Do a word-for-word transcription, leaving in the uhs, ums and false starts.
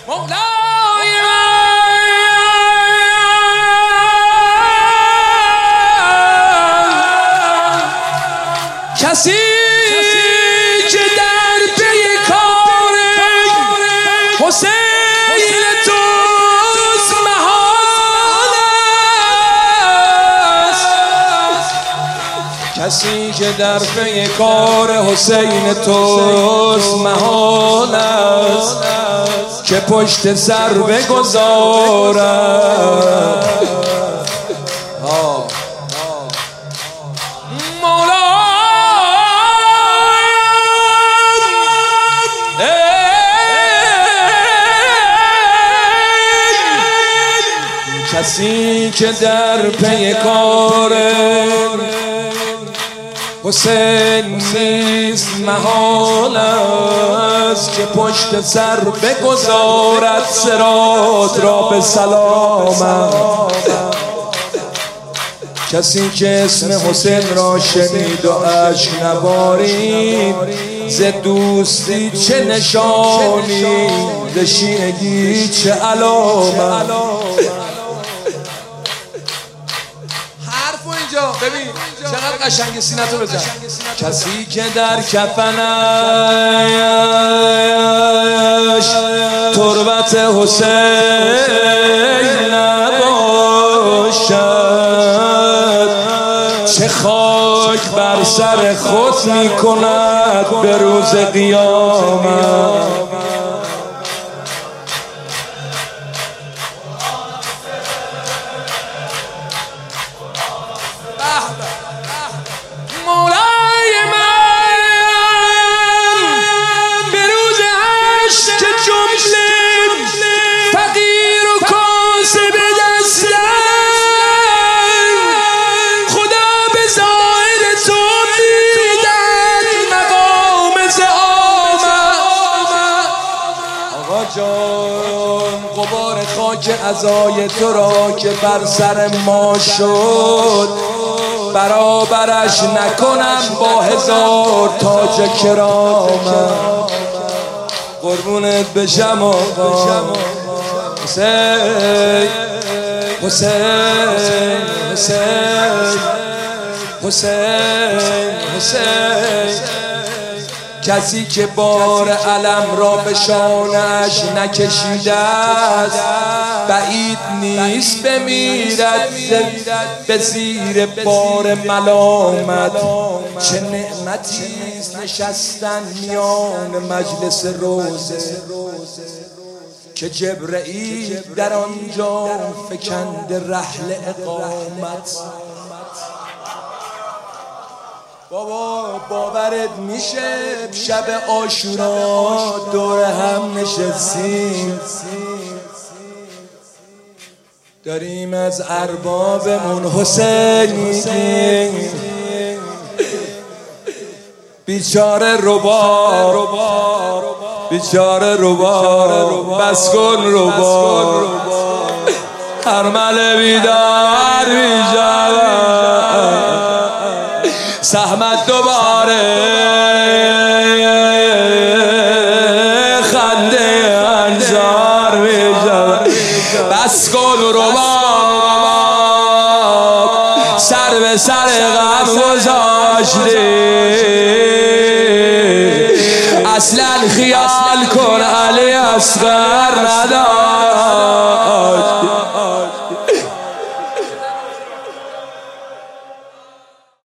مولای کسی که در پی کار حسین توست محال است، کسی که در پی کار حسین توست محال است که پشت سر بگذارد. کسی که در پی کار حسین نیست محال است که پشت سر بگذارد صراط را به سلامت. کسی که اسم حسین را شنید و اشک نبارید، ز دوستی چه نشانی، ز شینگی چه علامت. ببین چقدر قشنگ سینتو بزن. کسی که در کفنش تربت حسین نباشد، چه خاک بر سر خود می کند به روز قیامت. مولای من به روز عشق که جمله فقیر و کاسب دستن، خدا به ظاهر تو میدن مقام زعامت. آقا جان غبار خاک عزای تو را که بر سر ما شد، برابرش نکنم با هزار تاج کرامت. قربونت بشم آقا حسین حسین حسین حسین حسین. کسی که بار علم را به شانش نکشیده است، بعید نیست بمیرد به زیر بار ملامت. چه نعمتی است نشستن میان مجلس روزه که جبرئیل در آنجا فکند رحل اقامت. بابا باورت میشه شب عاشورا دور هم نشستیم، داریم از اربابمون حسین میگیم. بیچاره رباب بیچاره رباب بس کن رباب، ارمل بیدار بیجواب سهمت دوباره خنده انزار بیجواب. بس کن رباب سر به سر غم گذاشتی، اصلا خیال کن علی اصغر ندار.